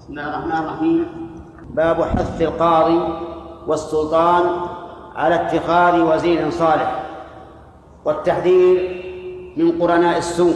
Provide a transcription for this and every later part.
بسم الله الرحمن الرحيم. باب حث القاضي والسلطان على اتخاذ وزير صالح والتحذير من قرناء السوء.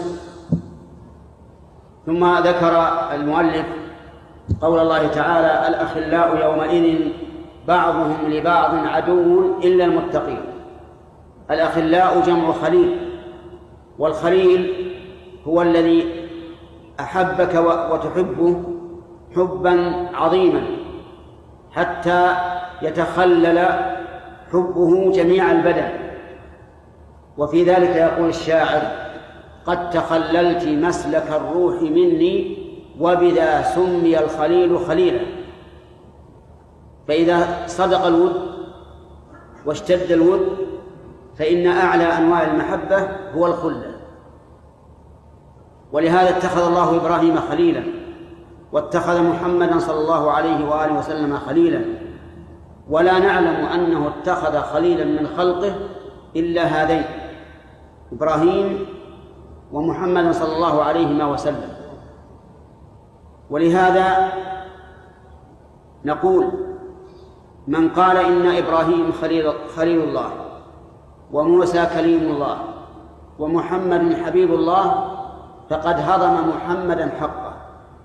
ثم ذكر المؤلف قول الله تعالى: الأخلاء يومئذ بعضهم لبعض عدو إلا المتقين. الأخلاء جمع خليل، والخليل هو الذي أحبك وتحبه حبا عظيما حتى يتخلل حبه جميع البدن. وفي ذلك يقول الشاعر: قد تخللت مسلك الروح مني وبذا سمي الخليل خليلا. فإذا صدق الود واشتد الود فإن أعلى أنواع المحبة هو الخلة. ولهذا اتخذ الله إبراهيم خليلا، واتخذ محمدا صلى الله عليه وآله وسلم خليلا، ولا نعلم أنه اتخذ خليلا من خلقه إلا هذين: إبراهيم ومحمد صلى الله عليه وسلم. ولهذا نقول: من قال إن إبراهيم خليل الله، وموسى كليم الله، ومحمد حبيب الله، فقد هضم محمدا حقه.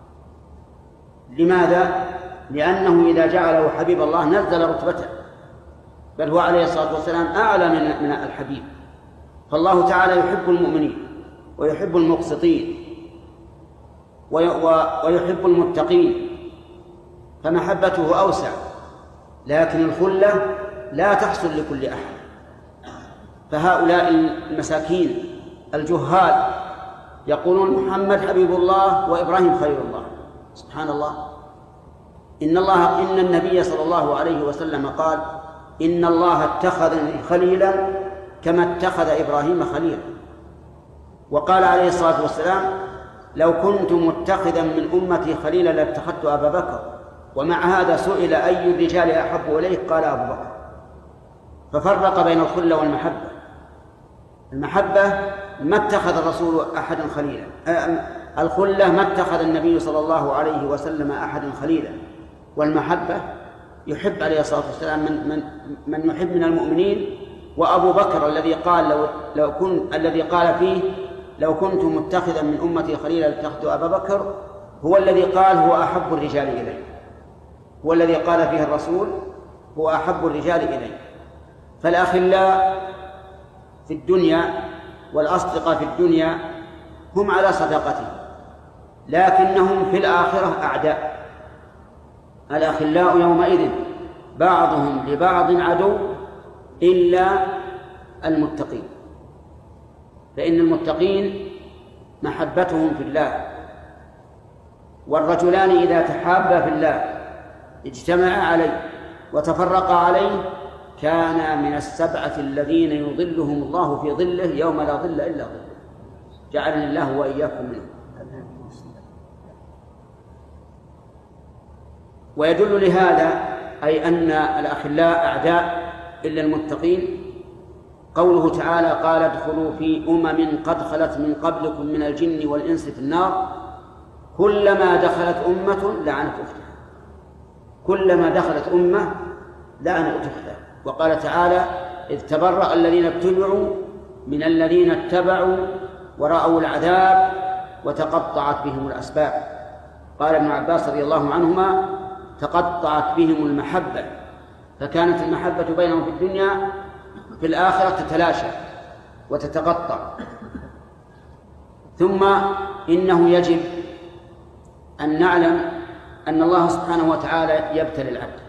لماذا؟ لأنه إذا جعله حبيب الله نزل رتبته، بل هو عليه الصلاة والسلام أعلى من الحبيب. فالله تعالى يحب المؤمنين ويحب المقسطين ويحب المتقين، فمحبته أوسع، لكن الخلة لا تحصل لكل أحد. فهؤلاء المساكين الجهال يقولون محمد حبيب الله وإبراهيم خليل الله. سبحان الله! إن النبي صلى الله عليه وسلم قال: إن الله اتخذني خليلا كما اتخذ إبراهيم خليلا. وقال عليه الصلاة والسلام: لو كنت متخذا من أمتي خليلا لاتخذت أبا بكر. ومع هذا سئل: أي الرجال أحب إليك؟ قال: أبو بكر. ففرق بين الخلة والمحبة. المحبة ما اتخذ الرسول أحدا خليلا، الخلة ما اتخذ النبي صلى الله عليه وسلم أحدا خليلا. والمحبة يحب عليه الصلاة والسلام من يحب من المؤمنين. وأبو بكر الذي قال فيه: لو كنت متخذا من أمتي خليلا لاتخذت أبا بكر، هو الذي قال: هو أحب الرجال إلي. هو الذي قال فيه الرسول: هو أحب الرجال إلي. فالأخلاء في الدنيا والأصدقاء في الدنيا هم على صداقته، لكنهم في الآخرة أعداء. الأخلاء يومئذ بعضهم لبعض عدو إلا المتقين، فإن المتقين محبتهم في الله. والرجلان إذا تحابا في الله اجتمعا عليه وتفرقا عليه كان من السبعة الذين يظلهم الله في ظله يوم لا ظل إلا ظله. جعلني الله وإياكم منه. ويدل لهذا أي أن الأخلاء أعداء إلا المتقين قوله تعالى: قال ادخلوا في قد خلت من قبلكم من الجن والإنس في النار كلما دخلت أمة لعنت أختها. كلما دخلت أمة لعنت أختها. وقال تعالى: إذ تبرأ الذين اتبعوا من الذين اتبعوا ورأوا العذاب وتقطعت بهم الأسباب. قال ابن عباس رضي الله عنهما: تقطعت بهم المحبة، فكانت المحبة بينهم في الدنيا في الآخرة تتلاشى وتتقطع. ثم إنه يجب أن نعلم أن الله سبحانه وتعالى يبتلي العبد،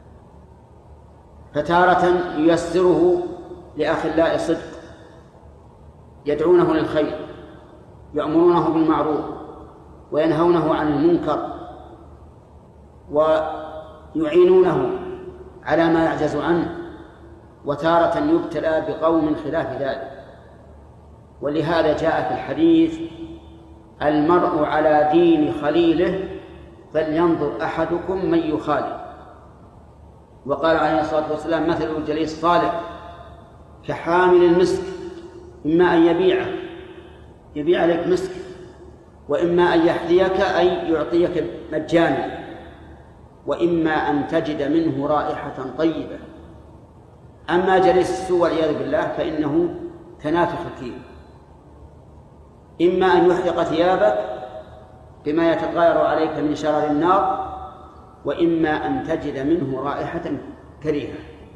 فتارة ييسره لأخلاء صدق يدعونه للخير، يأمرونه بالمعروف وينهونه عن المنكر ويعينونه على ما يعجز عنه، وتارة يبتلى بقوم خلاف ذلك. ولهذا جاء في الحديث: المرء على دين خليله فلينظر أحدكم من يخالف. وقال عليه الصلاة والسلام: مثل الجليس الصالح كحامل المسك، إما أن يبيع لك مسك، وإما أن يحذيك أي يعطيك مجانا وإما أن تجد منه رائحة طيبة. أما جليس السوء والعياذ بالله فإنه تنافخ فيه، إما أن يحرق ثيابك بما يتطاير عليك من شرر النار، وإما أن تجد منه رائحة كريهة.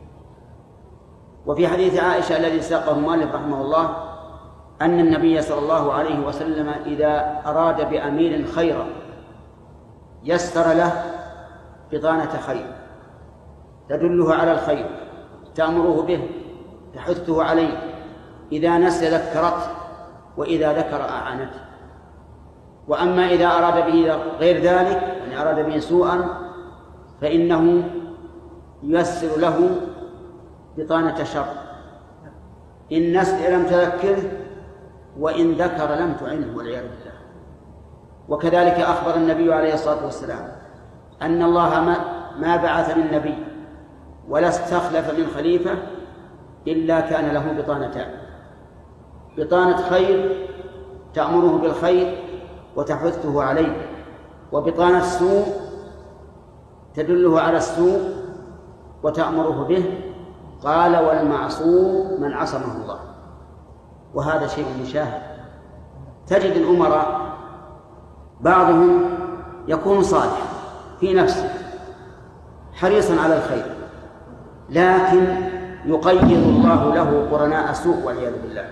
وفي حديث عائشة الذي ساقه مالك رحمه الله أن النبي صلى الله عليه وسلم إذا أراد بأمير خيرا يسر له بطانة خير تدله على الخير، تأمره به، تحثه عليه، إذا نسي ذكرته، وإذا ذكر أعانته. وأما إذا أراد به غير ذلك، يعني أراد به سوءا، فإنه ييسر له بطانة شر، إن نسي لم تذكره، وإن ذكر لم تعنه والعياذ بالله. وكذلك أخبر النبي عليه الصلاة والسلام أن الله ما بعث من نبي ولا استخلف من خليفة إلا كان له بطانتان: بطانة خير تأمره بالخير وتحثه عليه، وبطانة سوء تدله على السوء وتأمره به. قال: والمعصوم من عصمه الله. وهذا شيء مشاهد. تجد الأمراء بعضهم يكون صالح في نفسه حريصا على الخير، لكن يقيض الله له قرناء سوء والعياذ بالله،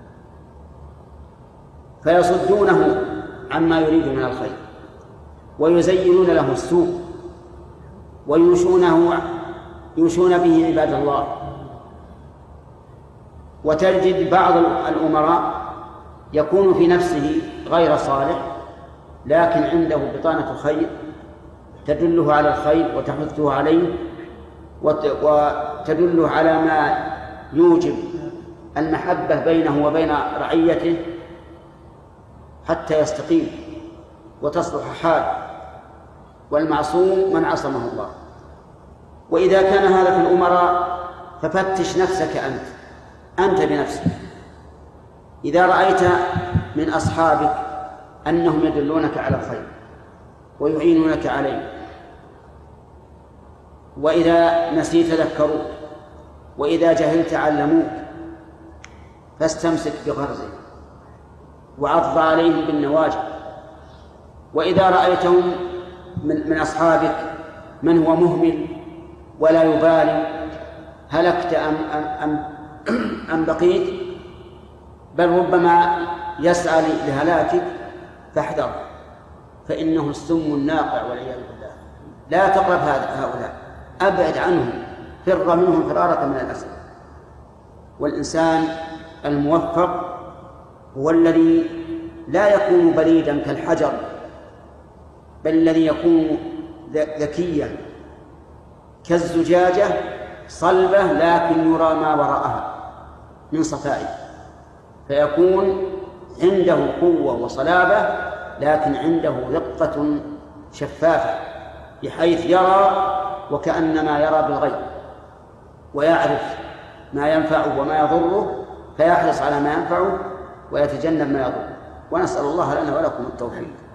فيصدونه عما يريد من الخير، ويزينون له السوء، ويوشون به عباد الله. وتجد بعض الأمراء يكون في نفسه غير صالح، لكن عنده بطانة خير تدله على الخير وتحثه عليه وتدله على ما يوجب المحبة بينه وبين رعيته حتى يستقيم وتصلح حاله. والمعصوم من عصمه الله. وإذا كان هذا في الأمراء ففتش نفسك أنت بنفسك. إذا رأيت من أصحابك أنهم يدلونك على الخير ويعينونك عليه، وإذا نسيت ذكروك، وإذا جهلت علموك، فاستمسك بغرزك وعض عليهم بالنواجذ. وإذا رأيتهم من أصحابك من هو مهمل ولا يبالي، هلكت أم بقيت، بل ربما يسعى لهلاكك، فاحذر، فإنه السم الناقع والعياذ بالله. لا تقرب هؤلاء، أبعد عنهم، فر منهم فرارة من الأسد. والإنسان الموفق هو الذي لا يكون بليدا كالحجر، بل الذي يكون ذكيا كالزجاجة صلبة لكن يرى ما وراءها من صفائه، فيكون عنده قوة وصلابة لكن عنده دقة شفافة، بحيث يرى وكأنما يرى بالغيب، ويعرف ما ينفعه وما يضره، فيحرص على ما ينفعه ويتجنب ما يضره. ونسأل الله لنا ولكم التوفيق.